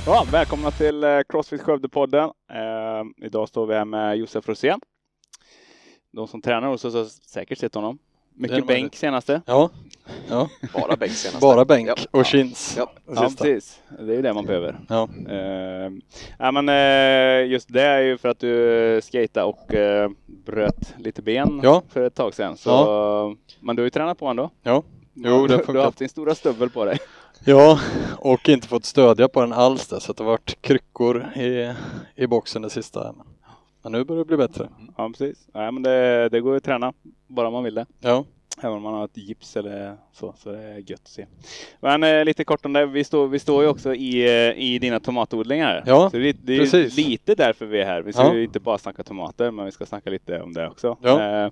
Ja, välkomna till CrossFit Skövde-podden. Idag står vi här med Josef Rosén. De som tränar hos oss har säkert sett honom. Mycket bänk senaste. Ja. Bara bänk senaste. Bara bänk och chins. Ja, precis. Det är ju det man behöver. Ja. Men just det är ju för att du skejtade och bröt lite ben för ett tag sedan. Så, men du har ju tränat på ändå. Ja. Jo, du har haft din stora stövel på dig. Ja, och inte fått stödja på den alls där, så att det har varit kryckor i boxen det sista. Men nu börjar det bli bättre. Ja, precis. Nej, men det går ju att träna, bara man vill det. Ja. Även om man har ett gips eller så är det gött att se. Men lite kort om det, vi står ju också i dina tomatodlingar. Ja, så det är lite därför vi är här. Vi ska ju inte bara snacka tomater, men vi ska snacka lite om det också. Ja.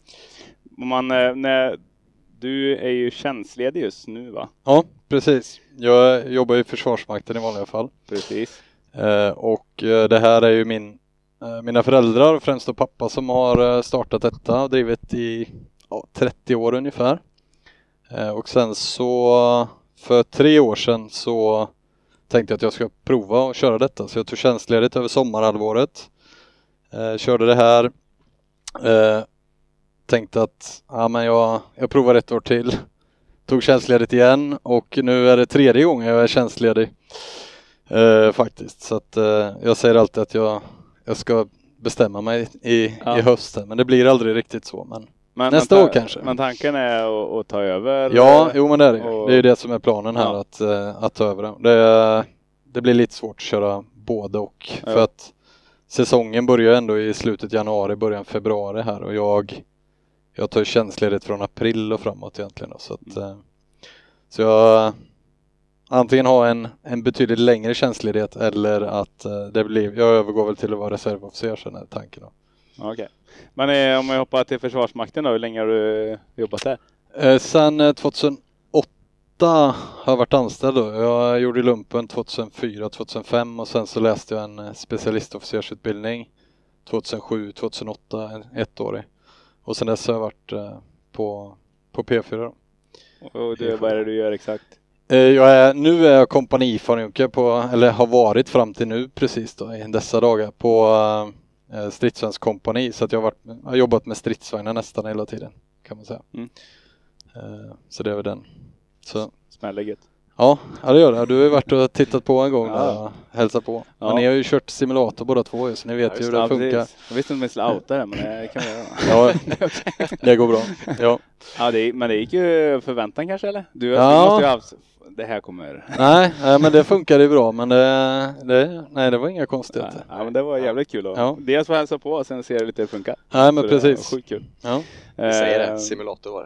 Du är ju tjänstledig just nu, va? Ja, precis. Jag jobbar i Försvarsmakten i vanliga fall. Precis. Och det här är ju mina föräldrar, främst då pappa, som har startat detta och drivit i 30 år ungefär. Och sen så för 3 år sedan så tänkte jag att jag ska prova att köra detta. Så jag tog tjänstledigt över sommarhalvåret. Körde det här. Tänkte att jag provar 1 år till. Tog tjänstledigt igen och nu är det 3:e gången jag är tjänstledig. Faktiskt. Så att jag säger alltid att jag ska bestämma mig i hösten. Men det blir aldrig riktigt så. Men nästa år kanske. Men tanken är att ta över? Ja, men det är det. Det är det som är planen här, att ta över det. Det blir lite svårt att köra både och. För att säsongen börjar ändå i slutet januari, början februari här. Och jag tar tjänstledigt från april och framåt egentligen. Då, så jag antingen har en betydligt längre tjänstledighet eller att jag övergår väl till att vara reservofficer, sen är tanken då. Okej. Men om jag hoppar till Försvarsmakten då, hur länge har du jobbat där? Sen 2008 har jag varit anställd då. Jag gjorde lumpen 2004-2005 och sen så läste jag en specialistofficersutbildning 2007-2008, 1 år. Och sen dess har jag varit på P4 då. Och vad är det du gör exakt? Nu är jag kompanifarnjunkare eller har varit fram till nu precis då, i dessa dagar på stridsvagnskompani. Så att jag har jobbat med stridsvagnar nästan hela tiden, kan man säga. Så det är väl den. Smälllägget. Ja, det gör det. Du har ju varit och tittat på en gång och hälsat på. Ja. Men ni har ju kört simulator båda två, så ni vet ju hur det funkar. Precis. Jag visste inte om vi skulle outa det, men det kan vi göra. Ja, det går bra. Ja. Men det gick ju förväntan kanske, eller? Du måste ju ha det här kommer. Nej, men det funkade ju bra, men det var inga konstigheter. Ja, men det var jävligt kul då. Ja. Dels får jag hälsa på och sen ser det lite hur det funkar. Nej, men precis. Det var kul. Ja. Säger det, simulator var det.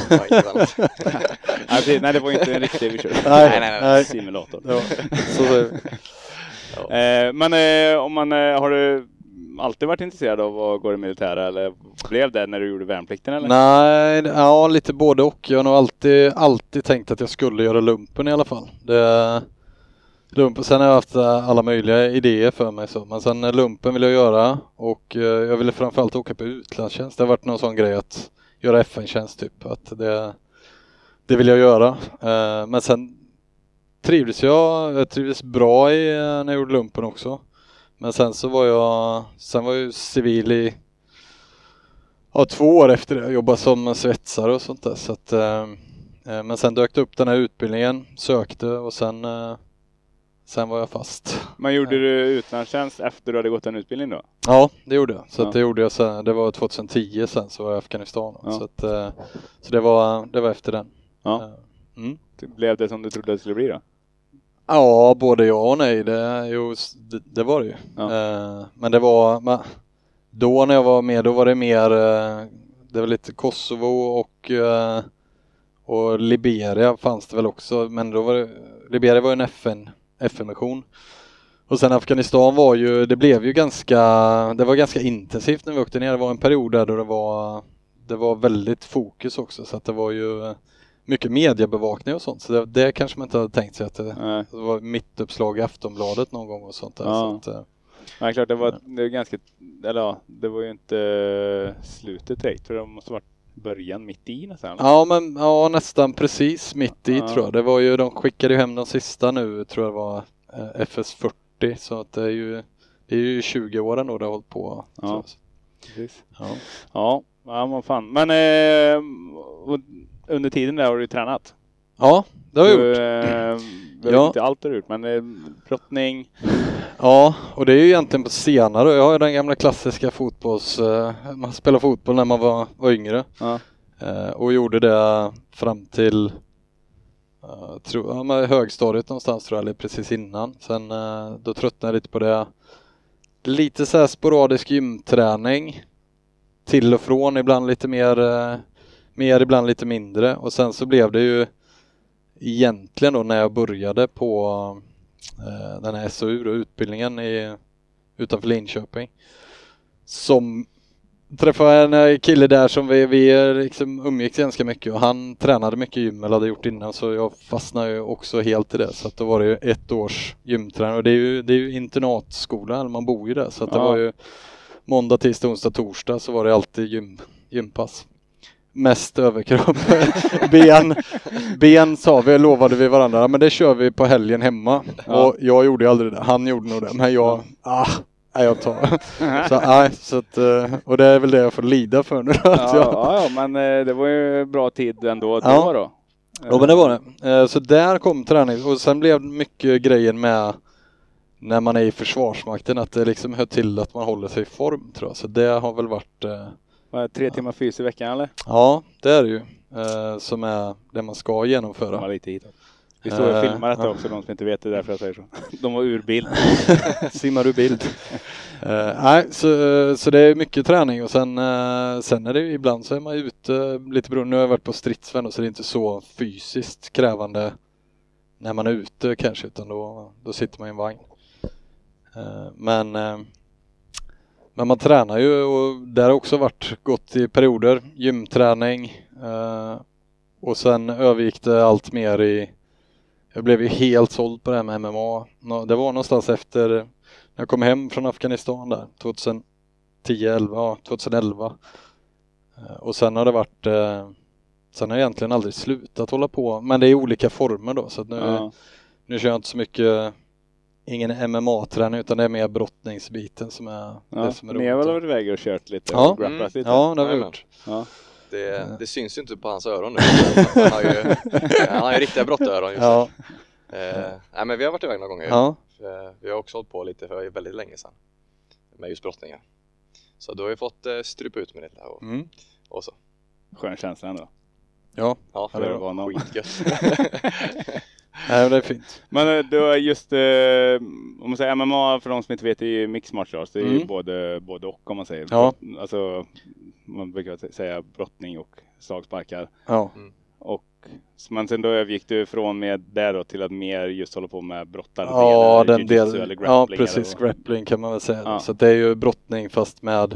Nej, det var inte en riktig vi körde. Nej. Simulator. Ja. Så. Men har du alltid varit intresserad av att gå i militära, eller blev det när du gjorde värnplikten, eller? Nej, lite både och. Jag har nog alltid tänkt att jag skulle göra lumpen i alla fall. Lumpen, sen har jag haft alla möjliga idéer för mig så. Men sen lumpen vill jag göra och jag ville framförallt åka på utlandstjänst. Det har varit någon sån grej att göra FN-tjänst typ. Att det vill jag göra. Men sen trivdes jag trivdes bra när jag gjorde lumpen också. Men sen var jag civil i 2 år efter det. Jag jobbade som svetsare och sånt där. Så att, men sen dök det upp den här utbildningen, sökte och sen var jag fast. Men gjorde du utlandstjänst efter du hade gått en utbildning då? Ja, det gjorde jag. Så att det gjorde jag sen. Det var 2010 sen, så var jag i Afghanistan. Ja. Så det var efter den. Ja. Blev det som du trodde det skulle bli då? Ja, både ja och nej. Det var det ju. Ja. Men det var... Då när jag var med, då var det mer... Det var lite Kosovo och Liberia fanns det väl också. Men då var det... Liberia var en FN-mission. Och sen Afghanistan var ju... Det var ganska intensivt när vi åkte ner. Det var en period där då det var väldigt fokus också. Så att det var ju... mycket mediebevakning och sånt. Så det kanske man inte hade tänkt sig att det var mitt uppslag i Aftonbladet någon gång och sånt där. Ja. Så att, men klart, det var ganska, eller ja, det var ju inte slutet direkt, för det måste varit början mitt i nästan. Ja, nästan precis mitt i tror jag. Det var ju, de skickade ju hem de sista nu, tror jag var FS40 40, så att det är ju 20 år ändå det har hållit på. Ja, precis. Ja, vad fan. Men under tiden där har du tränat? Ja, det har jag gjort. Jag vet inte allt du har gjort, men brottning. Ja, och det är ju egentligen på senare. Jag har ju den gamla klassiska man spelade fotboll när man var yngre. Ja. Och gjorde det fram till högstadiet någonstans, tror jag, eller precis innan. Sen då tröttnade jag lite på det. Lite så här sporadisk gymträning. Till och från, ibland lite mer, ibland lite mindre. Och sen så blev det ju egentligen då när jag började på den här SOU och utbildningen utanför Linköping, som träffade en kille där som vi liksom umgicks ganska mycket, och han tränade mycket gym eller hade gjort innan, så jag fastnade ju också helt i det. Så att då var det ju 1 års gymträning, och det är ju internatskola, eller man bor ju där, så att det var ju måndag, tisdag, onsdag, torsdag, så var det alltid gympass. Mest överkropp. ben lovade vi varandra, men det kör vi på helgen hemma. Ja. Och jag gjorde ju aldrig det, han gjorde nog det, men jag tar. Så att, och det är väl det jag får lida för nu. Ja, men det var ju bra tid ändå då. Ja, men det var det. Så där kom träning, och sen blev mycket grejen med när man är i Försvarsmakten, att det liksom hör till att man håller sig i form, tror jag. Så det har väl varit 3 timmar fys i veckan, eller? Ja, det är det ju. Som är det man ska genomföra. De var lite hitåt. Vi står och filmar detta också, de som inte vet det, därför jag säger så. De var ur bild. Simmar ur bild. Nej, så det är mycket träning, och sen är det ju, ibland så är man ute lite beroende. Nu har jag varit på stridsvän, så det är inte så fysiskt krävande när man är ute kanske, utan då sitter man i en vagn. Men man tränar ju, och där har också gått i perioder gymträning, och sen övergick det allt mer i, jag blev ju helt såld på det här med MMA. Det var någonstans efter när jag kom hem från Afghanistan där 2011. Och sen har det varit, sen har jag egentligen aldrig slutat hålla på, men det är olika former då, så att nu kör jag inte så mycket, ingen MMA-träning, utan det är mer brottningsbiten som är det som är roligt. Ni har väl varit iväg och kört lite? Ja, lite? Ja, det har vi gjort. Ja. Det syns ju inte på hans öron nu. Han har ju riktiga brottöron just nej, men vi har varit iväg några gånger. Ja. Vi har också hållit på lite för väldigt länge sedan med just brottningar. Så då har vi fått strupa ut med lite och så. Skön känsla ändå. Ja, det var skitgött. Nej, det är fint. Men då just om man säger MMA, för de som inte vet, det är ju mixed martial arts. Det är ju både och, om man säger. Ja. Alltså man brukar säga brottning och slagsparkar. Ja. Och men sen då övergick du från med det då till att mer just hålla på med brottare. Ja, den delen. Ja, precis. Grappling kan man väl säga. Ja. Så det är ju brottning fast med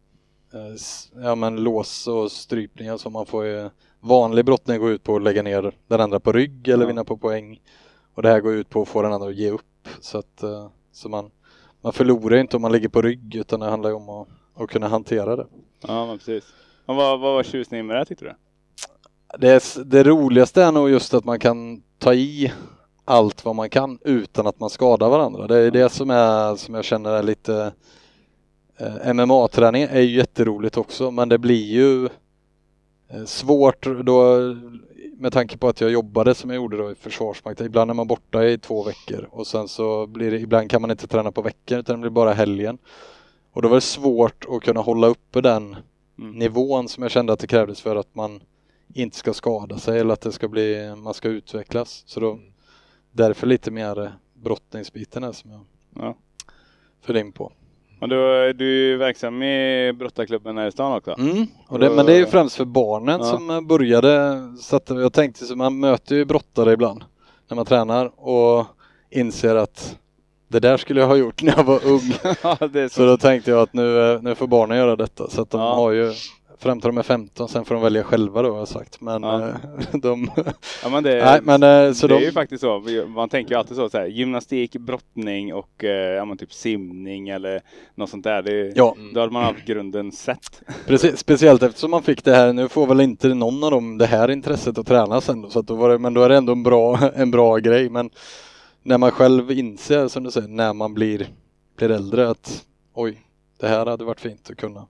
lås och strypningar, som man får ju. Vanlig brottning går ut på att lägga ner den andra på rygg eller vinna på poäng. Och det här går ut på att få den andra att ge upp. Så att man förlorar inte om man ligger på rygg, utan det handlar om att kunna hantera det. Ja, men precis. Och vad var tjusningen med det, tyckte du? Det roligaste är nog just att man kan ta i allt vad man kan utan att man skadar varandra. Det är det som jag känner är lite... MMA-träning är ju jätteroligt också, men det blir ju svårt då, med tanke på att jag jobbade som jag gjorde då i Försvarsmakten. Ibland är man borta i 2 veckor, och sen så blir det, ibland kan man inte träna på veckan, utan det blir bara helgen. Och då var det svårt att kunna hålla uppe den nivån som jag kände att det krävdes för att man inte ska skada sig, eller att det ska man ska utvecklas. Så då därför lite mer brottningsbiten är som jag föll in på. Och du är ju verksam i brottarklubben här i stan också. Men det är ju främst för barnen som började. Så att jag tänkte, så man möter ju brottare ibland när man tränar, och inser att det där skulle jag ha gjort när jag var ung. Så då tänkte jag att nu får barnen göra detta. Så att de har ju, fram till de är 15, sen får de välja själva då, har jag sagt. Men det är ju faktiskt så. Man tänker ju alltid så här, gymnastik, brottning och typ simning eller något sånt där. Då hade man haft grunden sett. Precis, speciellt eftersom man fick det här. Nu får väl inte någon av dem det här intresset att träna sen. Så att då är det ändå en bra grej. Men när man själv inser, som du säger, när man blir äldre att oj, det här hade varit fint att kunna.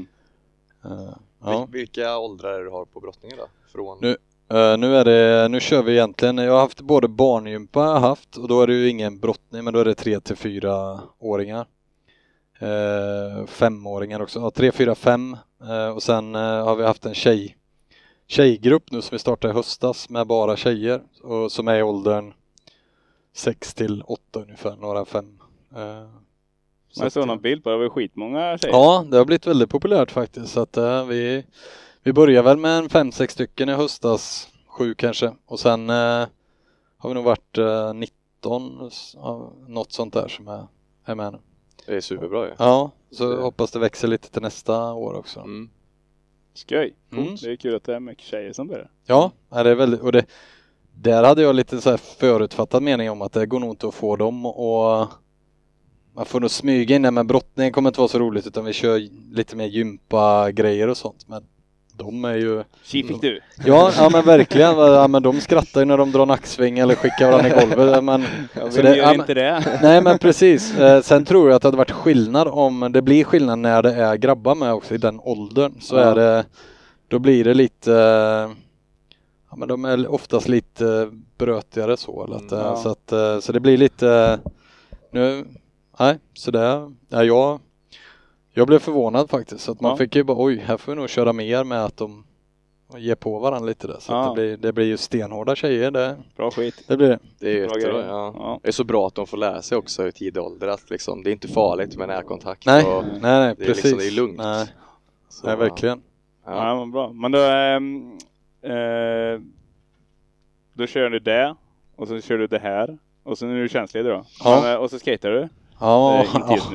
Ja. Vilka åldrar är du har på brottningen då? Från... Nu kör vi egentligen, jag har haft både barngympa jag har haft, och då är det ju ingen brottning, men då är det 3-4-åringar. 5-åringar också, 3-4-5, och sen har vi haft en tjejgrupp nu som vi startade i höstas med bara tjejer, och som är i åldern 6-8 ungefär, några 5. Jag såg någon bild på det, var skitmånga tjejer. Ja, det har blivit väldigt populärt faktiskt, så att vi börjar väl med 5-6 stycken i höstas, 7 kanske, och sen har vi nog varit 19, något sånt där som är med nu. Det är superbra ju. Ja, så hoppas det växer lite till nästa år också. Skoj. Det är kul att det är mycket tjejer som börjar. Ja, det är väldigt, och där hade jag lite så här förutfattad mening om att det går nog inte att få dem, och man får nog smyga in där, med brottning kommer inte vara så roligt, utan vi kör lite mer gympa grejer och sånt, men de är ju... Fick du? Ja, men verkligen. Ja, men de skrattar ju när de drar en axving eller skickar varandra i golvet. Men, så det gör inte det. Nej, men precis. Sen tror jag att det hade varit skillnad om det blir skillnad när det är grabbar med också i den åldern. Så är det, då blir det lite... Ja, men de är oftast lite brötigare så. Eller så det blir lite... Nu, nej, så det... Ja, jag blev förvånad faktiskt, så att man fick ju bara, oj, här får vi nog köra mer med att de ger på varandra lite där. Så att det blir ju stenhårda tjejer. Bra skit. Det blir det. Det är jättebra, ja. Det är så bra att de får lära sig också i tidig ålder att liksom, det är inte farligt med närkontakt. Nej, det precis. Liksom, det är lugnt. Nej, verkligen. Ja, men bra. Men då kör du det, och så kör du det här, och så är du känslig då. Ja. Och så skater du. Ja,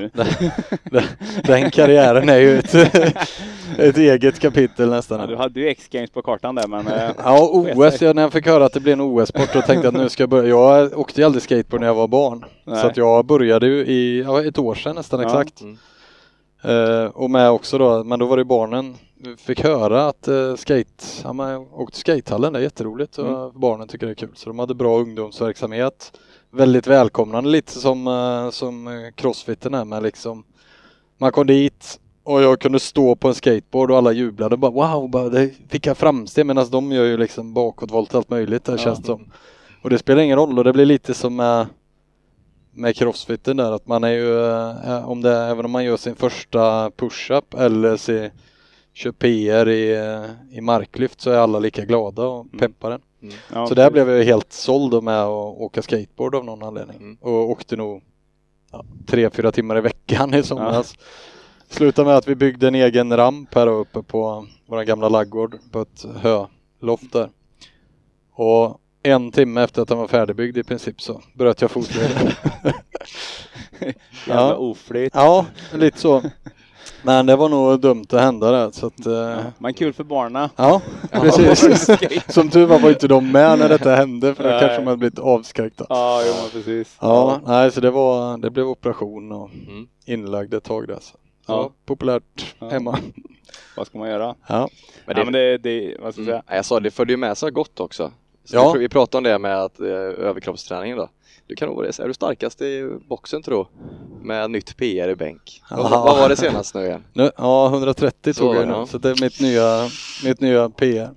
den karriären är ju ett eget kapitel nästan. Ja, du hade ju X-Games på kartan där, men... Ja, OS, när jag fick höra att det blev en OS-sport, och tänkte att nu ska jag börja. Jag åkte ju aldrig skateboard när jag var barn. Nej. Så att jag började ju i ett år sedan nästan exakt. Och med också då, men då var det barnen. Fick höra att åkte skatehallen, det är jätteroligt, och barnen tycker det är kul. Så de hade bra ungdomsverksamhet. Väldigt välkomnande, lite som crossfiten är med liksom. Man kom dit och jag kunde stå på en skateboard och alla jublade och bara wow, det fick jag framsteg, medan de gör ju liksom bakåtvolt allt möjligt där, känns som. Och det spelar ingen roll, och det blir lite som med crossfiten där, att man är ju även om man gör sin första push-up eller kör PR i marklyft, så är alla lika glada och pepparen. Så där blev jag helt såld med att åka skateboard av någon anledning. Och åkte nog 3-4 timmar i veckan i somras. Slutade med att vi byggde en egen ramp här uppe på vår gamla laggård på ett höloft där. Och 1 timme efter att den var färdigbyggd i princip så bröt jag fotleden. Jävla oflyt. Ja, lite så. Men det var nog dumt att hända där, så att... Men kul för barnen. Ja, precis. Som tur var inte de med när detta hände, för då kanske man hade blivit avskräckta. Ja, precis. Ja, nej, så det blev operation och inlagd ett tag där. Så populärt hemma. Vad ska man göra? Ja. Men det vad ska jag säga? Jag sa, det följer med så gott också. Så vi pratade om det med att överkroppsträningen då. Du kan nog vara det. Är du starkast i boxen tror jag? Med nytt PR i bänk. Vad var det senast nu igen? 130 tog jag nu. Så det är mitt nya PR.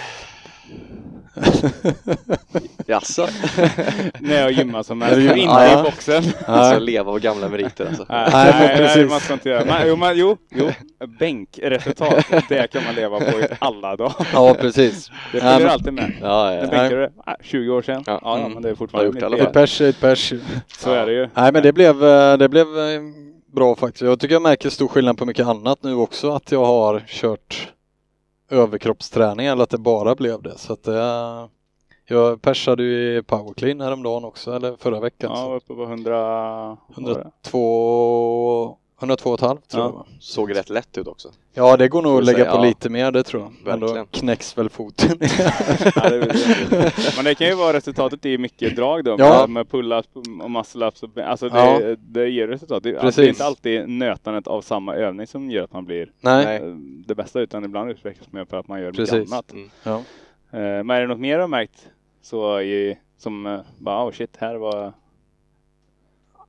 Jaså? När jag gymmar som mest. Inte i boxen. Jag ska leva av gamla meriter alltså. Nej, man ska inte göra. Jo, bänkresultat. Det kan man leva på i alla dagar. Ja, precis. Det följer alltid med. När bänkar du 20 år sedan. Ja, men det är fortfarande ett pers. Så är det ju. Nej, men det blev bra faktiskt. Jag tycker jag märker stor skillnad på mycket annat nu också, att jag har kört överkroppsträning, eller att det bara blev det. Så att jag persade ju i powerclean häromdagen också, eller förra veckan. Ja, uppe på 102,5 tror jag. Såg rätt lätt ut också. Ja, det går nog att lägga på lite mer, det tror jag. Men då knäcks väl foten. Men det kan ju vara resultatet i mycket drag då. Med pull-ups och muscle-ups. Alltså det ger resultat. Det är inte alltid nötandet av samma övning som gör att man blir det bästa, utan ibland utvecklas man för att man gör mycket annat. Men är det något mer du har märkt så som bara, shit, här var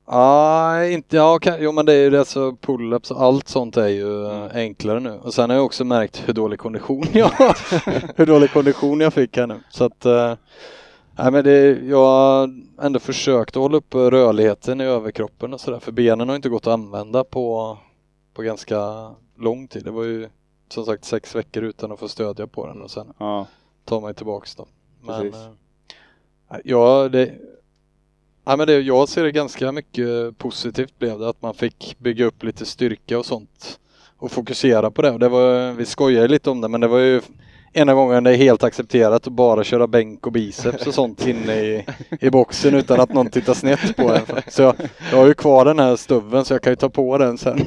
Jo men det är ju det, så pull-ups och allt sånt är ju enklare nu. Och sen har jag också märkt hur dålig kondition jag fick här nu. Så att jag har ändå försökt att hålla upp rörligheten i överkroppen och sådär. För benen har inte gått att använda på ganska lång tid. Det var ju som sagt 6 veckor utan att få stödja på den och sen tar man tillbaks då. Men jag ser det ganska mycket positivt blev det, att man fick bygga upp lite styrka och sånt och fokusera på det. Och vi skojade lite om det, men det var ju ena gången det är helt accepterat att bara köra bänk och biceps och sånt inne i boxen utan att någon tittar snett på en. Så jag har ju kvar den här stuven så jag kan ju ta på den sen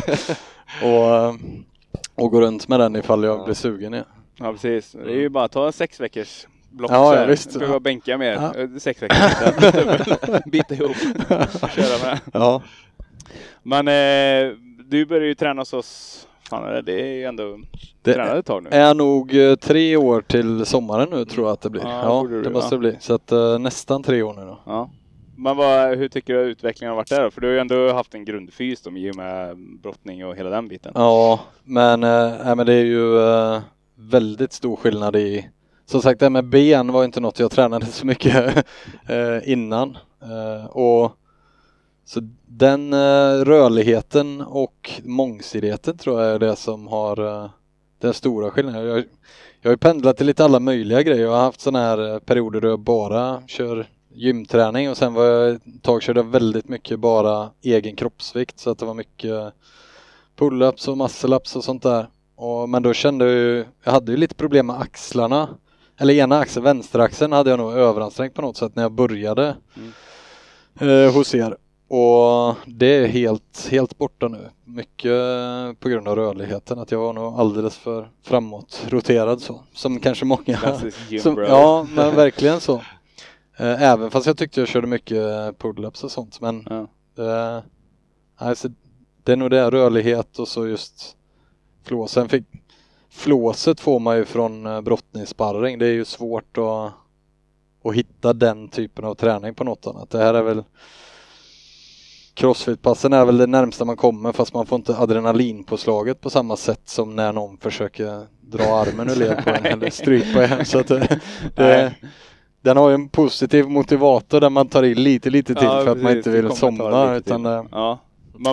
och gå runt med den ifall jag blir sugen igen. Ja, precis. Det är ju bara att ta 6 veckors block. Ja, visst. Ska vi bänka mer? 6 veckor. Bita ihop. Köra med. Ja. Men du börjar ju träna hos oss. Fan, det är ju ändå tränat ett tag nu. Det är nog 3 år till sommaren nu tror jag att det blir. Ja, det måste det bli. Så att nästan 3 år nu då. Ja. Men hur tycker du utvecklingen har varit där då? För du har ju ändå haft en grundfys i och med brottning och hela den biten. Ja, men det är ju väldigt stor skillnad i... Som sagt, det med ben var inte något jag tränade så mycket innan. Och så den rörligheten och mångsidigheten tror jag är det som har den stora skillnaden. Jag har ju pendlat till lite alla möjliga grejer. Jag har haft såna här perioder där jag bara kör gymträning och sen var jag ett tag körde väldigt mycket bara egen kroppsvikt, så att det var mycket pull-ups och muscle-ups och sånt där. Men då kände jag hade ju lite problem med axlarna. Eller ena axeln, vänsteraxeln hade jag nog överansträngt på något sätt när jag började hos er. Och det är helt borta nu. Mycket på grund av rörligheten. Att jag var nog alldeles för framåt-roterad så. Som kanske många... Ja, men verkligen så. Även fast jag tyckte jag körde mycket pull-ups och sånt. Men alltså, det är nog det, rörlighet och så just flåsen. Flåset får man ju från brottningssparring. Det är ju svårt att hitta den typen av träning på något annat. Det här är väl... Crossfit-passen är väl det närmsta man kommer, fast man får inte adrenalinpåslaget på samma sätt som när någon försöker dra armen ur led på en eller strypa en. Så att den har ju en positiv motivator där man tar in lite till för att man inte vill somna. Utan, ja. Man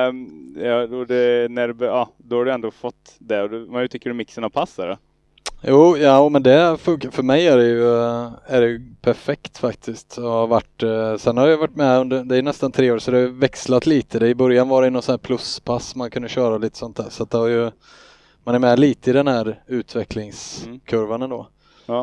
då har du ändå fått det. Hur tycker du mixen av passar då? Jo, men det funkar. För mig är det ju perfekt faktiskt. Sen har jag varit med under, det är nästan 3 år, så det har växlat lite. I början var det någon sån här pluspass, man kunde köra lite sånt där. Så att det har ju, man är med lite i den här utvecklingskurvan ändå. Ja.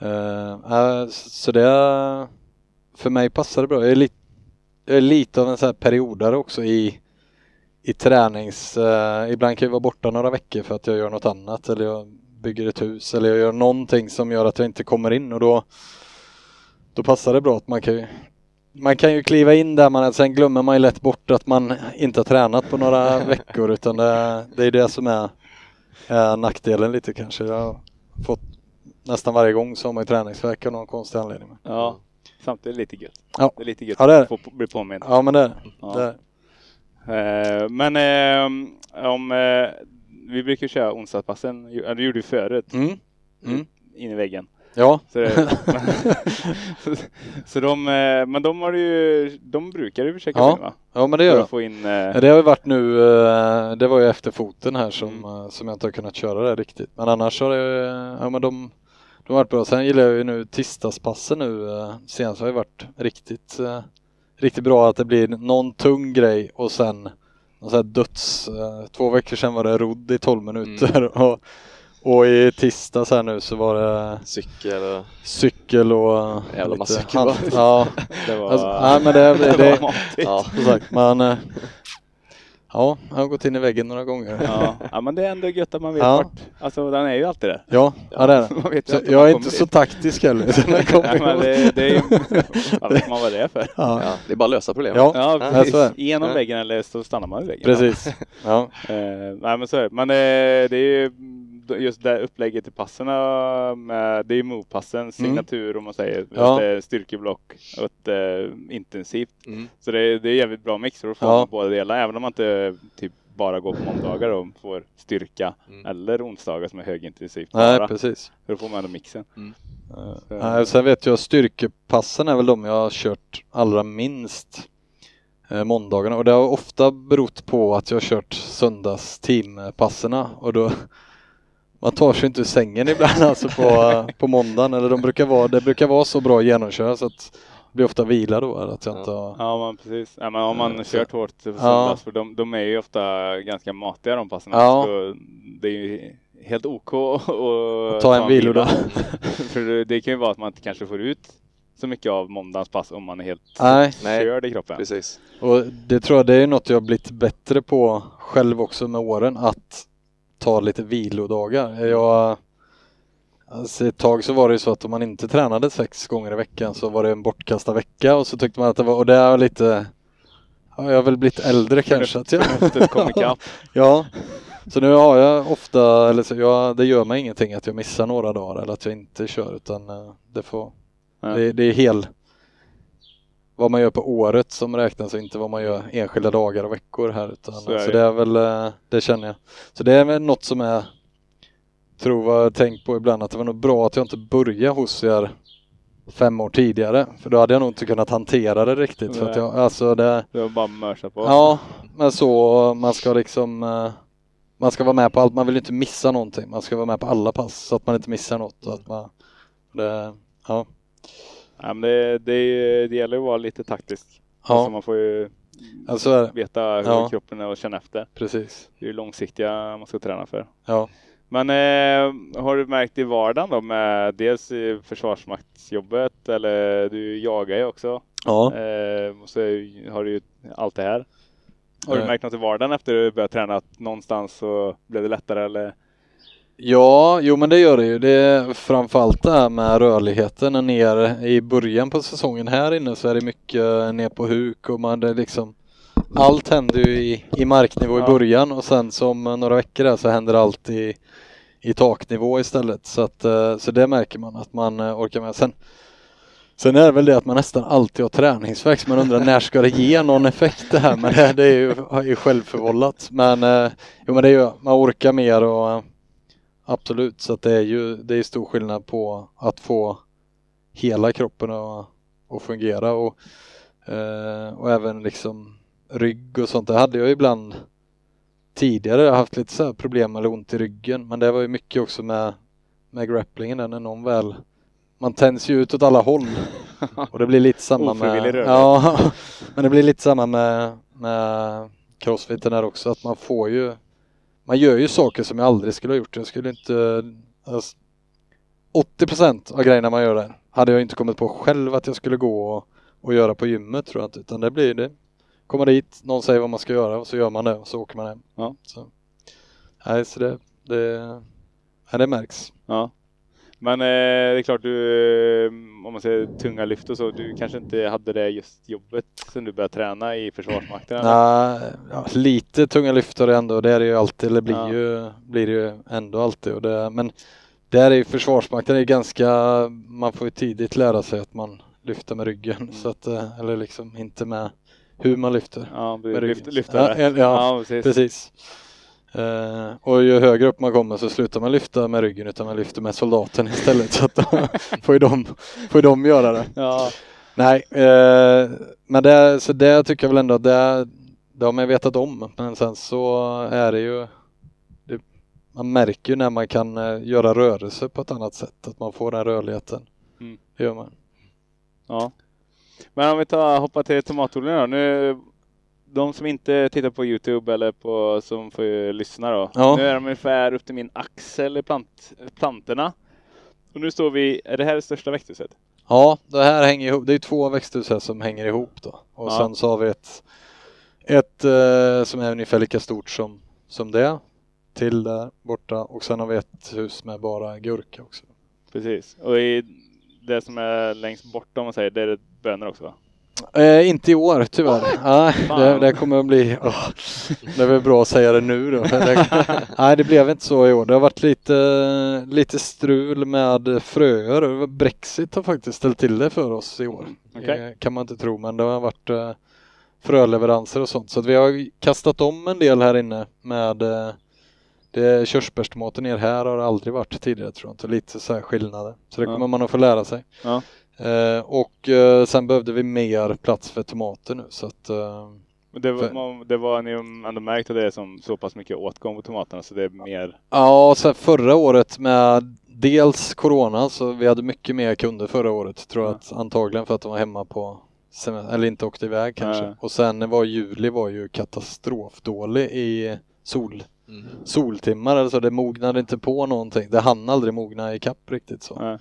Så det, för mig passar det bra. Jag är lite av en sån här periodare också i tränings. Ibland kan jag vara borta några veckor för att jag gör något annat, eller jag bygger ett hus, eller jag gör någonting som gör att jag inte kommer in, och då passar det bra att man kan ju kliva in där, sen glömmer man ju lätt bort att man inte har tränat på några veckor, utan det är det som är nackdelen lite kanske. Jag har fått nästan varje gång så har man ju träningsvärk av någon konstig anledning. Ja, samtidigt lite gött. Ja. Det är lite gött att få bli påmind. Ja, men det är det. Men om vi brukar köra onsdagspassen. Du gjorde ju förut. In i väggen. Ja. Så men de brukar du försöka få in, va? Ja, men det gör få in, det har ju varit nu, det var ju efter foten här som jag inte har kunnat köra det riktigt. Men annars har det, men de har varit bra. Sen gillar jag ju nu tisdagspassen nu. Senast har det varit riktigt bra att det blir någon tung grej och sen så här 2 veckor sedan var det rodd i 12 minuter och i tisdag så här nu så var det cykel och jävla massa cykel. Ja, det var men det ja, som sagt, man jag har gått in i väggen några gånger. Ja, men det är ändå gött att man vet vart. Alltså den är ju alltid där. Ja, det är det. Jag är inte så taktisk heller. Men det är vad vet man vad det är för. Ja, det är bara lösa problem. Ja, precis. Genom väggen eller så stannar man i väggen. Precis. Ja. Nej, men så är det. Men det är ju just det upplägget i passerna, det är ju move-passen, signatur om man säger. Ja. Ett styrkeblock och ett intensivt. Så det är jävligt bra mix för att få båda delar, även om man inte typ bara går på måndagar och får styrka eller onsdagar som är högintensivt. Nej, precis. För då får man ändå mixen. Sen vet jag, styrkepassen är väl de jag har kört allra minst måndagarna, och det har ofta berott på att jag har kört söndags teampasserna, och då man tar sig inte ur sängen ibland alltså på måndagen, eller det brukar vara så bra genomkör så att det blir ofta vila då, att jag inte har... Ja, men precis. Ja, men om man kört hårt på söndags, för de är ju ofta ganska matiga de passerna, så det är ju helt OK och ta en vilodag. För det kan ju vara att man inte kanske får ut så mycket av måndagens pass om man är helt körd i kroppen. Precis. Och det tror jag det är något jag har blivit bättre på själv också med åren, att ta lite vilodagar. Alltså ett tag så var det ju så att om man inte tränade 6 gånger i veckan så var det en bortkastad vecka, och så tyckte man att det var, och det är lite, jag har väl blivit äldre kanske. Att ja. Så nu har jag ofta, eller så, det gör mig ingenting att jag missar några dagar eller att jag inte kör, utan det är vad man gör på året som räknas och inte vad man gör enskilda dagar och veckor här, utan så det är väl, det känner jag. Så det är väl något som jag tror jag tänkt på ibland, att det var nog bra att jag inte började hos er 5 år tidigare, för då hade jag nog inte kunnat hantera det riktigt. För att det var bara mörsa på. Ja, men så man ska liksom man ska vara med på allt, man vill inte missa någonting, man ska vara med på alla pass så att man inte missar något, att man men det gäller att vara lite taktisk. Ja. Alltså man får ju veta hur kroppen är och känna efter. Precis. Det är ju långsiktiga man ska träna för. Ja. Men har du märkt i vardagen då, med dels i försvarsmaktsjobbet, eller du jagar ju också. Ja. Och så har du ju allt det här. Har du märkt något i vardagen efter att du började träna, att någonstans så blev det lättare, eller? Ja, men det gör det ju. Det är framförallt det här med rörligheten ner i början på säsongen här inne, så är det mycket ner på huk, och det liksom, allt händer ju i marknivå i början, och sen som några veckor där så händer allt i taknivå istället. Så det märker man att man orkar med. Sen är det väl det att man nästan alltid har träningsvärk, så man undrar när ska det ge någon effekt det här, men det är ju självförvållat. Men men det är ju, man orkar mer, och absolut, så att det är stor skillnad på att få hela kroppen att fungera, och även liksom rygg och sånt. Det hade jag ibland tidigare, haft lite så här problem eller ont i ryggen, men det var ju mycket också med grapplingen, när någon man tänds ju ut åt alla håll, och det blir lite samma med men det blir lite samma med crossfiten där också, att man gör ju saker som jag aldrig skulle ha gjort. Jag skulle inte 80% av grejerna man gör där hade jag inte kommit på själv att jag skulle gå och göra på gymmet, tror jag inte, utan det blir det. Komma dit, någon säger vad man ska göra, och så gör man det, och så åker man hem. Ja. Så det märks. Ja. Men det är klart, du, om man säger tunga lyft och så, du kanske inte hade det just jobbet sen du började träna i Försvarsmakten? Nej, lite tunga lyfter ändå, det är det ju alltid, eller blir det ju ändå alltid. Men där är ju Försvarsmakten är ganska, man får ju tidigt lära sig att man lyfter med ryggen, så att, eller liksom inte med hur man lyfter. Ja, lyfter ja, precis. Och ju högre upp man kommer så slutar man lyfta med ryggen, utan man lyfter med soldaten istället, så att då får de göra det. Ja. Nej, men det tycker jag väl ändå att det har man vetat om, men sen så är det ju man märker ju när man kan göra rörelse på ett annat sätt, att man får den rörligheten. Det gör man. Ja. Men om vi hoppar till tomatodlingen då. Nu, de som inte tittar på YouTube eller som får lyssna då. Ja. Nu är de ungefär upp till min axel i plantorna. Och nu står vi, är det här det största växthuset? Ja, det här hänger ihop. Det är 2 växthus här som hänger ihop då. Och sen så har vi ett som är ungefär lika stort som det. Till där borta. Och sen har vi ett hus med bara gurka också. Precis. Och i det som är längst bort, om man säger, det är bönor också, va? Inte i år tyvärr. Det kommer att bli det är väl bra att säga det nu då. Nej, det blev inte så i år. Det har varit lite strul med fröer. Brexit har faktiskt ställt till det för oss i år. Kan man inte tro, men det har varit fröleveranser och sånt. Så att vi har kastat om en del här inne med körsbärstomater ner här har aldrig varit tidigare, tror jag inte. Lite så här skillnader. Så det kommer man att få lära sig. Ja. Och sen behövde vi mer plats för tomater nu, så att det var ni ändå märkt att det är som så pass mycket åtgång på tomaterna, så det är mer. Ja, så förra året med dels corona, så vi hade mycket mer kunder förra året, tror jag, att antagligen för att de var hemma på eller inte åkte iväg kanske. Och sen juli var ju katastrofdålig i soltimmar, alltså det mognade inte på någonting. Det hann aldrig mogna i kapp riktigt så.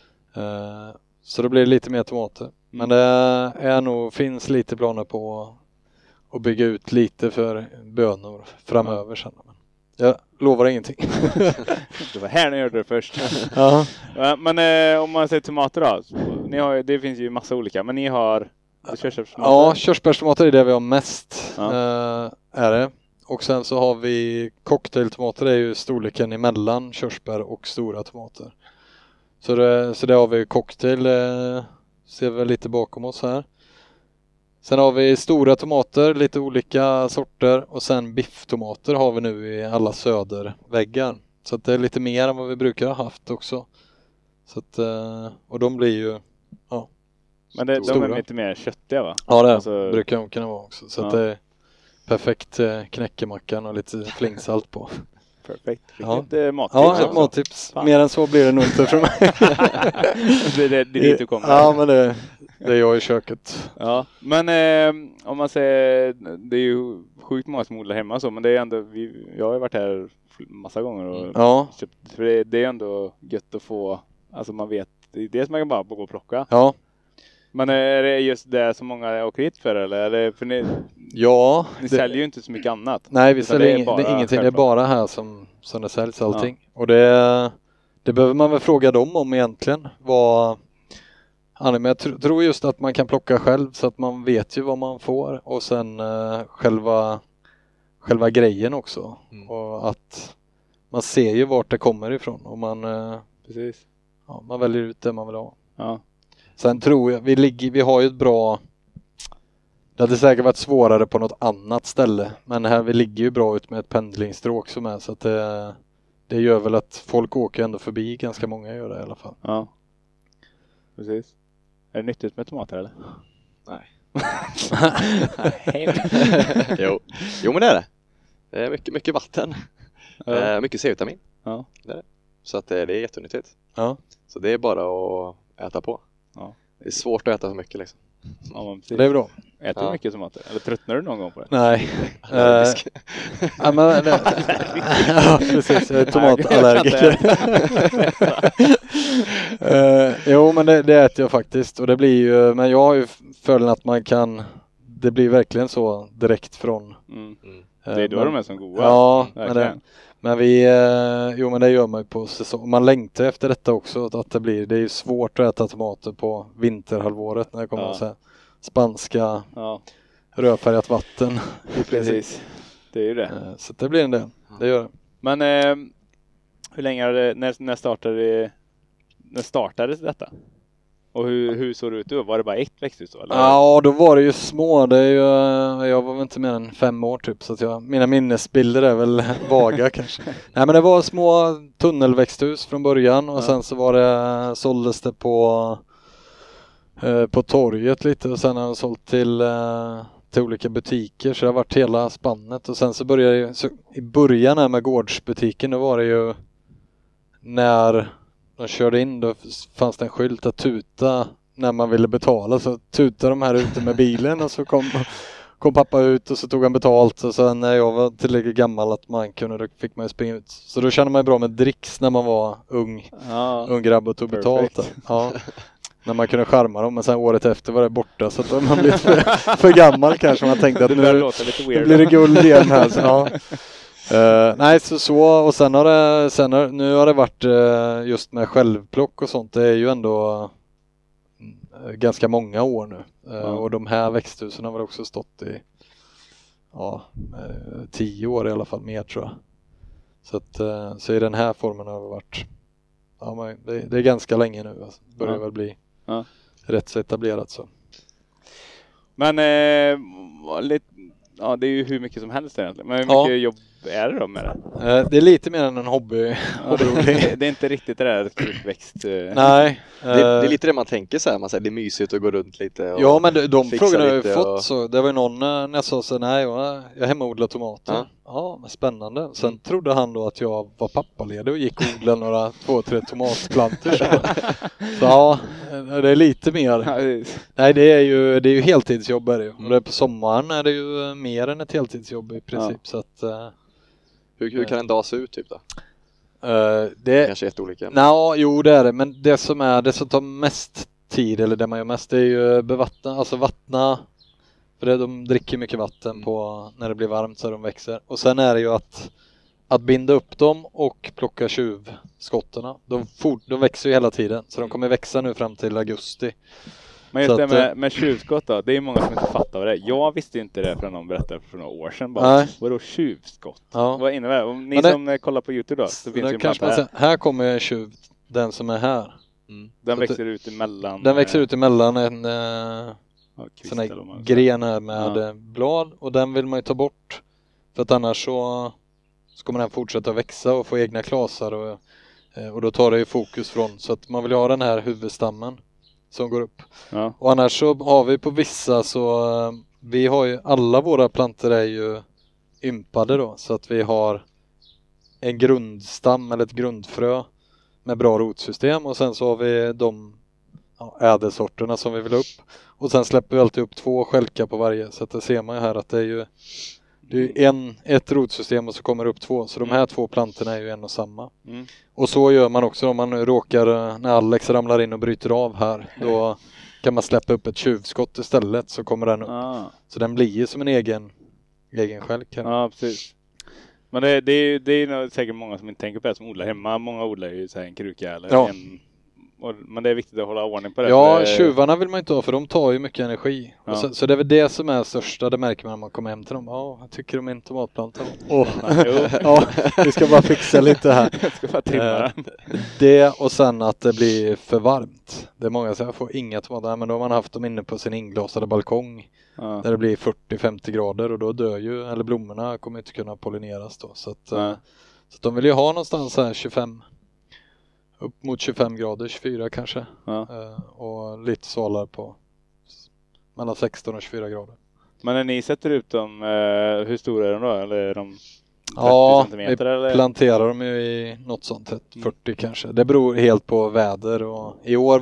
Så då blir det lite mer tomater. Men det finns lite planer på att bygga ut lite för bönor framöver sen. Jag lovar ingenting. Det var här ni gjorde det först. Men om man säger tomater då. Det finns ju massa olika, men ni har körsbärstomater. Ja, körsbärstomater är det vi har mest. Är det. Och sen så har vi cocktailtomater, det är ju storleken emellan körsbär och stora tomater. Så det har vi cocktail, ser vi lite bakom oss här. Sen har vi stora tomater, lite olika sorter. Och sen bifftomater har vi nu i alla söderväggar. Så att det är lite mer än vad vi brukar ha haft också. Så att, och de blir ju men de är lite mer köttiga, va? Ja, det brukar de kunna vara också. Så att det är perfekt knäckemackan och lite flingsalt på. Perfekt. Vilket mattips. Ja, mattips. Mer än så blir det nog inte för mig. det är dit du kommer. Ja, men det är jag i köket. Ja, men om man säger, det är ju sjukt många som odlar hemma så, men det är ändå, jag har ju varit här massa gånger och köpt, för det är ändå gött att få, alltså man vet, det är det som man kan bara gå och plocka. Ja. Men är det just det som många åker hit för, eller? Är det, för ni säljer ju inte så mycket annat. Nej, vi säljer ingenting. Det är bara här som det säljs allting. Ja. Och det behöver man väl fråga dem om egentligen. Men jag tror just att man kan plocka själv så att man vet ju vad man får. Och sen själva grejen också. Och att man ser ju vart det kommer ifrån. Och precis. Ja, man väljer ut det man vill ha. Ja. Sen tror jag, vi har ju ett bra, det hade säkert varit svårare på något annat ställe, men här vi ligger ju bra ut med ett pendlingsstråk som är, så att det gör väl att folk åker ändå förbi, ganska många gör det i alla fall. Ja, precis. Är det nyttigt med tomater eller? Nej. Jo, men det är det. Det är mycket vatten, mycket C-vitamin. Ja. Det är det. Så att det är jättenyttigt. Ja. Så det är bara att äta på. Ja. Det är svårt att äta för mycket liksom. Ja, det är bra. Äter du mycket tomater? Eller tröttnar du någon gång på det? Nej. Ja, precis. Jag är tomatallergiker. Jo, men det äter jag faktiskt. Och det blir ju, men jag har ju följden att man kan, det blir verkligen så direkt från. Det är då de är som goda. Ja, men men det gör man ju på säsong. Man längtar efter detta också, att det är ju svårt att äta tomater på vinterhalvåret när det kommer så här spanska rödfärgat vatten. Precis. Det är ju det. Så det blir en del. Det gör det. Men hur länge är det, när startades detta? Och hur såg det ut då? Var det bara ett växthus då? Eller? Ja, då var det ju små. Det är ju, jag var väl inte mer än 5 år typ, så att mina minnesbilder är väl vaga kanske. Nej, men det var små tunnelväxthus från början och sen så såldes det på torget lite, och sen har jag sålt till olika butiker, så det har varit hela spannet. Och sen så började i början här med gårdsbutiken, då var det ju när de körde in, då fanns det en skylt att tuta när man ville betala, så tutade de här ute med bilen och så kom pappa ut och så tog han betalt, och sen när jag var tillräckligt gammal att man kunde, fick man ju springa ut. Så då kände man ju bra med dricks när man var ung grabb och tog betalt. Ja. När man kunde charma dem, men sen året efter var det borta, så att man blev för gammal kanske, man tänkte att nu blir det guld igen här. Så, ja. Nej, så och sen nu har det varit just med självplock och sånt, det är ju ändå ganska många år nu. Och de här växthusen har väl också stått i 10 år i alla fall, mer tror jag. Så i den här formen har det varit det är ganska länge nu. Alltså. Börjar väl bli rätt så etablerat så. Men det är ju hur mycket som helst egentligen. Men hur mycket jobb är det då med det? Det är lite mer än en hobby. Det är inte riktigt det där utväxt. Nej. Det är lite det man tänker så här. Man säger det är mysigt att gå runt lite. Och ja, men de frågorna har jag fått så. Det var ju någon när jag sa så nej, jag hemodlar tomater. Ja, men spännande. Sen trodde han då att jag var pappaledig och gick och odlade några 2-3 tomatplantor. Så det är lite mer. Nej, det är ju heltidsjobb är det ju. Och det på sommaren är det ju mer än ett heltidsjobb i princip. Så att, hur kan en dag se ut typ då? Det kanske är jätteolika. Jo, det är det. Men det som tar mest tid, eller det man gör mest, det är ju bevattna, alltså vattna. För de dricker mycket vatten på när det blir varmt så de växer. Och sen är det ju att binda upp dem och plocka tjuvskotterna. De växer ju hela tiden. Så de kommer växa nu fram till augusti. Men just det med tjuvskott då, det är många som inte fattar vad det är. Jag visste inte det förrän någon berättade för några år sedan. Vadå tjuvskott? Ja. Vad innebär det? Om ni som kollar på YouTube då, så finns ju en här kommer en tjuv, den som är här. Den växer ut emellan. Den växer ut emellan en sån här gren här med blad. Och den vill man ju ta bort. För att annars så kommer den fortsätta växa och få egna klasar. Och då tar det ju fokus från. Så att man vill ha den här huvudstammen som går upp. Ja. Och annars så har vi på vissa så vi har ju, alla våra plantor är ju ympade då. Så att vi har en grundstam eller ett grundfrö med bra rotsystem. Och sen så har vi de ädelsorterna som vi vill upp. Och sen släpper vi alltid upp 2 skälkar på varje. Så att det ser man ju här att det är ju ett rotsystem och så kommer det upp 2. Så de här 2 plantorna är ju en och samma. Och så gör man också om man råkar, när Alex ramlar in och bryter av här, då kan man släppa upp ett tjuvskott istället så kommer den upp. Så den blir ju som en egen skälk här. Ja, precis. Men det är nog säkert många som inte tänker på det som odlar hemma. Många odlar ju så här en kruka eller men det är viktigt att hålla ordning på det. Ja, tjuvarna vill man inte ha för de tar ju mycket energi. Ja. Så det är väl det som är största, det märker man när man kommer hem till dem. Jag tycker de är en tomatplanta. Vi ska bara fixa lite här. Jag ska bara trimma den. Det och sen att det blir för varmt. Det är många som säger, jag får inga tomater. Men då har man haft dem inne på sin inglasade balkong. Där det blir 40-50 grader och då dör ju, eller blommorna kommer inte kunna pollineras då. Så att de vill ju ha någonstans här 25 upp mot 25 grader, 24 kanske. Och lite svalare på mellan 16 och 24 grader. Men när ni sätter ut dem, hur stora är de då? Eller är de 30 centimeter? Vi planterar dem ju i något sånt, 40 kanske. Det beror helt på väder. Och i år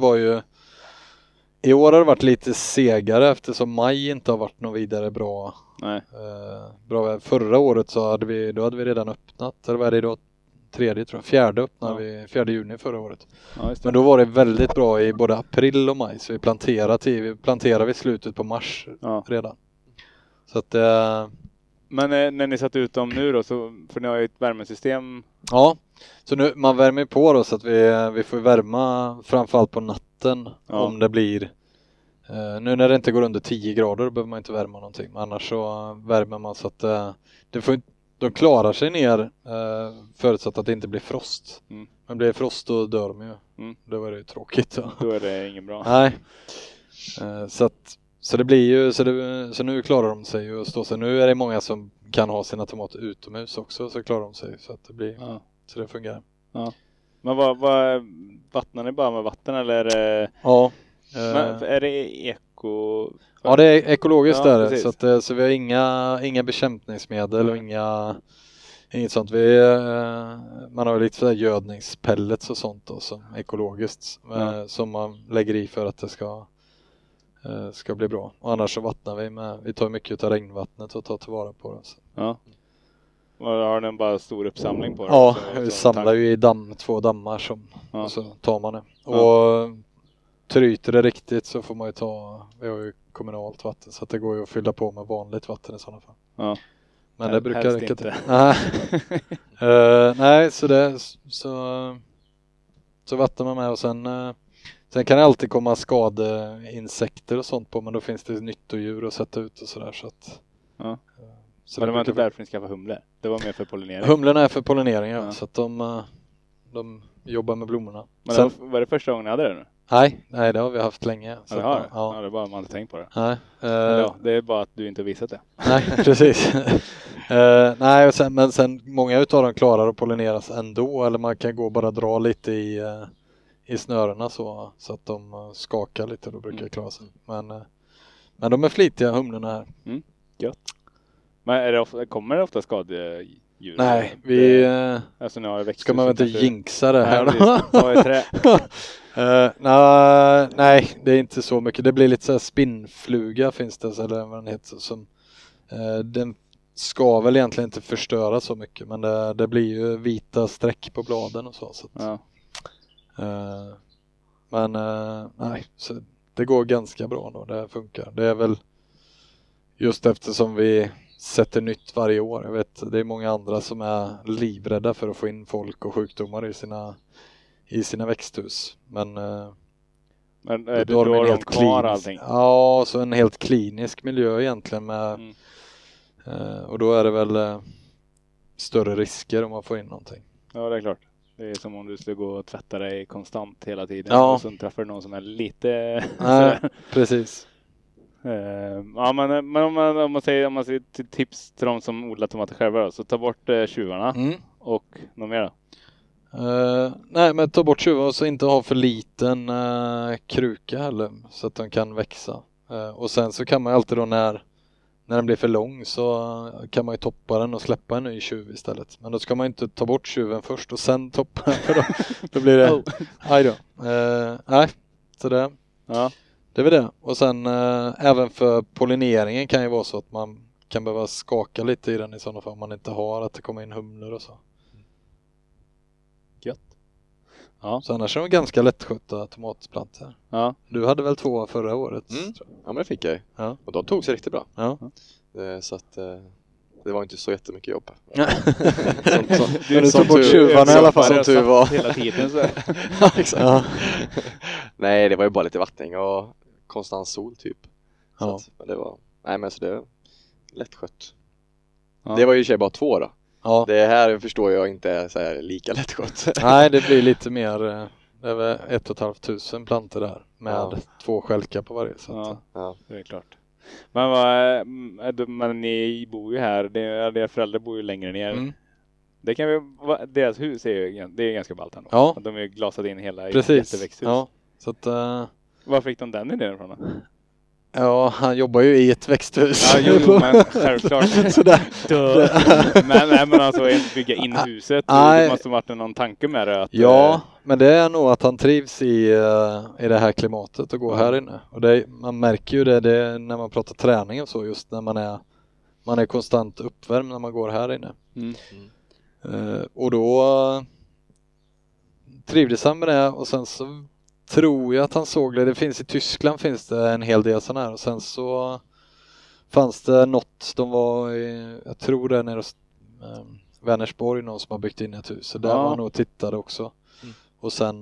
har det varit lite segare eftersom maj inte har varit något vidare bra. Nej. Bra. Förra året så hade vi redan öppnat. Eller vad är det då? 3:e tror jag. 4:e öppnade vi 4 juni förra året. Men då var det väldigt bra i både april och maj. Så vi planterade i slutet på mars redan. Så att Men när ni satt ut dem nu då, för ni har ju ett värmesystem. Ja, så nu man värmer på då så att vi får värma framförallt på natten om det blir. Nu när det inte går under 10 grader behöver man inte värma någonting. Annars så värmer man så att de klarar sig ner förutsatt att det inte blir frost. Men blir det frost då dör de ju. Då är det ju tråkigt. Då är det ingen bra. Nej. Så det blir ju så nu klarar de sig ju att stå sig. Nu är det många som kan ha sina tomater utomhus också så klarar de sig så att det blir så det fungerar. Ja. Men vad vattnar ni bara med vatten eller är det men är det eko? Ja, det är ekologiskt där så vi har inga bekämpningsmedel och inget sånt. Man har lite så här gödningspellets och sånt då, som ekologiskt som man lägger i för att det ska bli bra. Och annars så vattnar vi tar mycket av regnvattnet och tar tillvara på det. Så. Ja. Och har den bara stor uppsamling på det? Ja, vi samlar ju i 2 dammar och så tar man det. Och tryter det riktigt så får man ju vi har ju kommunalt vatten så att det går ju att fylla på med vanligt vatten i sådana fall. Ja. Men det brukar räcka till. Nej, så vattnar man med och sen Sen kan det alltid komma skadeinsekter och sånt på, men då finns det nyttodjur att sätta ut och sådär. Så att, så men det var inte därför ni skaffade humlor? Det var mer för pollinering? Humlorna är för pollinering, ja. Så att de jobbar med blommorna. Men sen, var det första gången ni hade det nu? Nej, det har vi haft länge. Så det har det? Ja, det är bara man hade tänkt på det. Nej. Det är bara att du inte visat det. Nej, precis. Nej, men sen många utav dem klarar att pollineras ändå, eller man kan gå och bara dra lite i snörena så att de skakar lite, då brukar jag klara sig. Men de är flitiga, humlorna här. Gött. Men kommer det ofta skadedjur? Nej, alltså nu har det ska man väl inte jinxa det här nej, det är inte så mycket. Det blir lite så här spinnfluga finns det, eller vad den heter, som den ska väl egentligen inte förstöra så mycket, men det blir ju vita streck på bladen och så att, men nej, så det går ganska bra då, det funkar. Det är väl just eftersom vi sätter nytt varje år. Jag vet, det är många andra som är livrädda för att få in folk och sjukdomar i sina växthus. Men är då har de kvar allting? Ja, så en helt klinisk miljö egentligen med och då är det väl större risker om man får in någonting. Ja, det är klart. Det är som om du skulle gå och tvätta dig konstant hela tiden och så träffar du någon som är lite... Nej, precis. Ja, men om man säger till tips till de som odlar tomater själva då, så ta bort tjuvarna och något mer då? Nej, men ta bort tjuvarna och så inte ha för liten kruka heller så att de kan växa. Och sen så kan man alltid då när den blir för lång så kan man ju toppa den och släppa en ny tjuv istället. Men då ska man inte ta bort tjuven först och sen toppa den, för då blir det... Aj då. Nej, så det... Ja. Det är väl det. Och sen även för pollineringen kan ju vara så att man kan behöva skaka lite i den i sådana fall om man inte har att det kommer in humlor och så. Gött. Ja. Så annars är de ganska lättskötta tomatplantor. Ja. Du hade väl 2 förra året? Ja, men det fick jag. Ja. Och de tog sig riktigt bra. Ja. Så att det var inte så jättemycket jobb. Du tog bort tjuvarna i alla fall. Som tur var. Hela tiden så. Ja, exakt. Ja. Nej, det var ju bara lite vattning och konstant sol typ. Så att, det var, nej men så det var lättskött. Ja. Det var ju i sig bara 2 då. Ja. Det här förstår jag inte är så här lika lättskött. Nej, det blir lite mer, över 1 500 plantor där med 2 skälkar på varje. Så ja, det är klart. Men ni bor ju här, deras föräldrar bor ju längre ner. Det kan deras hus är ju, det är ganska ballt ändå. Ja. De är ju glasat in hela jätteväxthus. Ja, så att, var fick de den idén ifrån då? Ja, han jobbar ju i ett växthus. Ja, jo, men självklart. men alltså bygga in huset, det måste ha varit någon tanke med det. Att, men det är nog att han trivs i det här klimatet och går här inne. Och man märker ju det när man pratar träning och så, just när man är konstant uppvärmd när man går här inne. Och då trivdes han med det, och sen så tror jag att han såg det finns i Tyskland finns det en hel del sådana här, och sen så fanns det något, de var jag tror det är nere hos Vänersborg, någon som har byggt in ett hus, så där var han nog tittade också. Och sen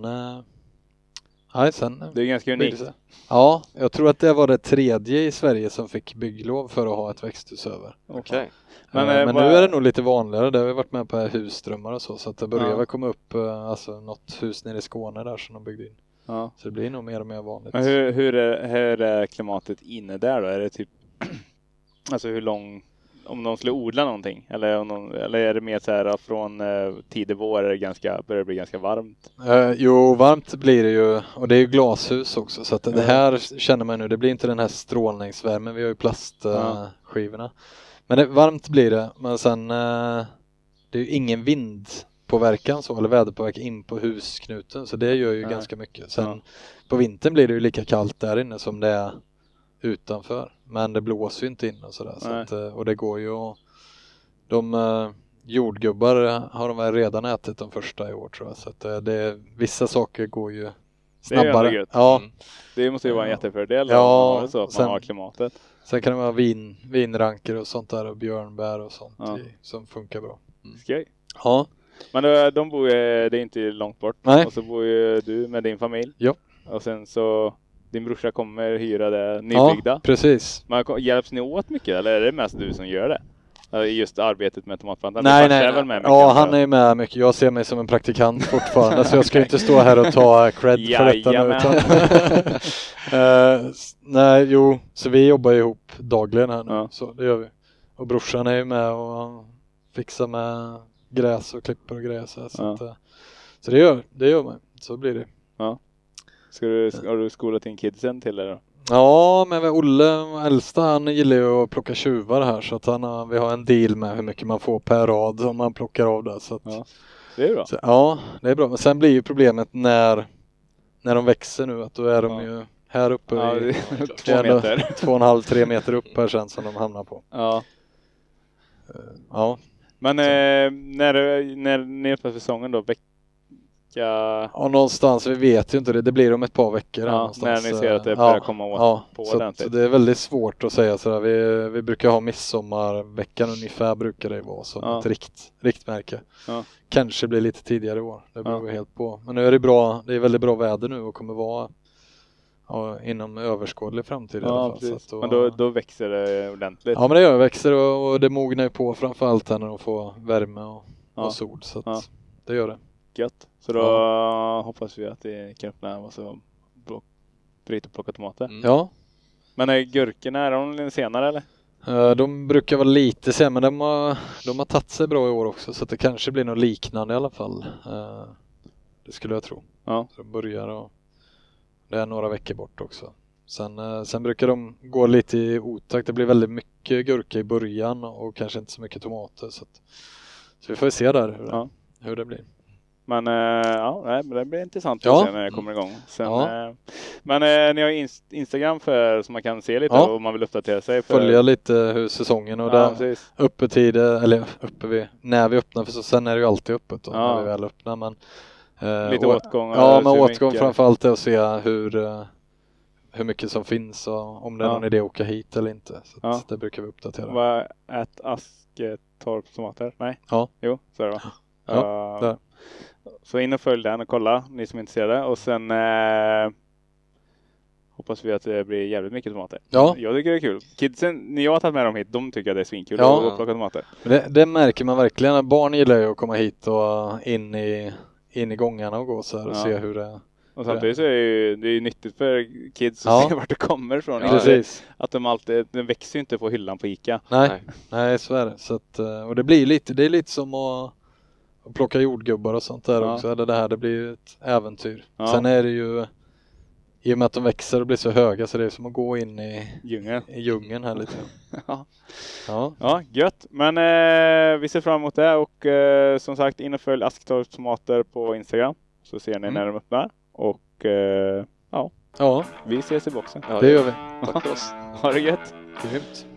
det är ganska unikt. Ja, jag tror att det var det 3:e i Sverige som fick bygglov för att ha ett växthus över. Okej. Men nu är det nog lite vanligare. Det har vi varit med på husdrömmar och så att det börjar väl komma upp alltså något hus nere i Skåne där som de byggde in. Ja. Så det blir nog mer och mer vanligt. Men hur är klimatet inne där då? Är det typ alltså hur lång, om de skulle odla någonting, eller är det mer så här från tidig vår börjar det bli ganska varmt? Jo, varmt blir det ju, och det är ju glashus också, så att det här känner man nu, det blir inte den här strålningsvärmen, vi har ju plastskivorna. Men varmt blir det, men sen det är ju ingen vindpåverkan så, eller väderpåverkan in på husknuten, så det gör ju ganska mycket. Sen på vintern blir det ju lika kallt där inne som det är utanför, men det blåser ju inte in och sådär, så att, och det går ju, och de jordgubbar har de väl redan ätit de första i år tror jag, så att vissa saker går ju snabbare. Det är ja. Det måste ju vara en jättefördel så att man har klimatet. Sen kan det vara vinranker och sånt där, och björnbär och sånt som funkar bra. Skoj. Ja. Men de bor ju, det är inte långt bort. Nej. Och så bor ju du med din familj. Ja. och sen så din brorsa kommer hyra det nybyggda. Ja, precis. Men hjälps ni åt mycket eller är det mest du som gör det? Just arbetet med tomatplantan. Nej. Ja, han är med mycket. Jag ser mig som en praktikant fortfarande så jag ska inte stå här och ta cred för detta nu. Så vi jobbar ihop dagligen här nu. Så det gör vi. Och brorsan är ju med och fixar med gräs och klipper och grejer så det gör man. Så blir det. Ja. Har du skolat in kidsen till det då? Ja, men Olle, äldsta, han gillar ju att plocka tjuvar här så att vi har en deal med hur mycket man får per rad om man plockar av det. Så att, det är bra. Så, ja, det är bra. Men sen blir ju problemet när de växer nu att då är de ju här uppe 2,5-3 meter upp här sen som de hamnar på. Ja. Ja. Men när ni öppnar säsongen då, Ja, någonstans, vi vet ju inte det. Det blir om ett par veckor. När ni ser att det börjar komma åt på den så det är väldigt svårt att säga sådär. Vi brukar ha midsommarveckan ungefär, brukar det vara som ett riktmärke. Kanske blir lite tidigare i år. Det beror helt på. Men nu är det bra. Det är väldigt bra väder nu och kommer vara inom överskådlig framtid i alla fall. Så men då växer det ordentligt. Ja, men det växer och det mognar ju på framförallt när de får värme och sol. Så att det gör det. Gött. Så då hoppas vi att det kan öppna och så bryta och plocka tomater. Ja. Men gurkorna, är de senare eller? De brukar vara lite sen, men de har tagit sig bra i år också så att det kanske blir något liknande i alla fall. Det skulle jag tro. Ja. Så de börjar och det är några veckor bort också. Sen brukar de gå lite i otakt. Det blir väldigt mycket gurka i början och kanske inte så mycket tomater. Så vi får se där hur det blir. Men det blir intressant att se när det kommer igång. Men ni har Instagram så man kan se lite om man vill uppdatera sig. Följa lite hur säsongen och där öppettider, eller när vi öppnar, för så sen är det ju alltid öppet när vi väl öppnar. Men, lite åtgång. Men åtgång framförallt är att se hur mycket som finns och om det är någon idé att åka hit eller inte. Så det brukar vi uppdatera. Vad Asketorp tomater? Nej? Ja. Jo, så är det va? Där. Så in och följ den och kolla, ni som är intresserade. Och sen hoppas vi att det blir jävligt mycket tomater. Ja. Jag tycker det är kul. Kidsen, när jag har tagit med dem hit, de tycker att det är svinkul att plocka tomater. Det märker man verkligen. Barn gillar ju att komma hit och in i gångarna och gå så här och se hur det... Och samtidigt så är det är nyttigt för kids att se vart det kommer ifrån. Precis. Att den växer ju inte på hyllan på Ica. Nej, så är det. Så att, och det är lite som att plocka jordgubbar och sånt där också. Eller det blir ju ett äventyr. Sen är det ju, i och med att de växer och blir så höga, så det är som att gå in i djungeln här lite. Ja, gött. Men vi ser fram emot det. Och som sagt, in och följ Asketorp tomater på Instagram. Så ser ni när de öppnar. Och vi ses i boxen. Det gör vi. Tack för oss. Ha det gött. Grymt.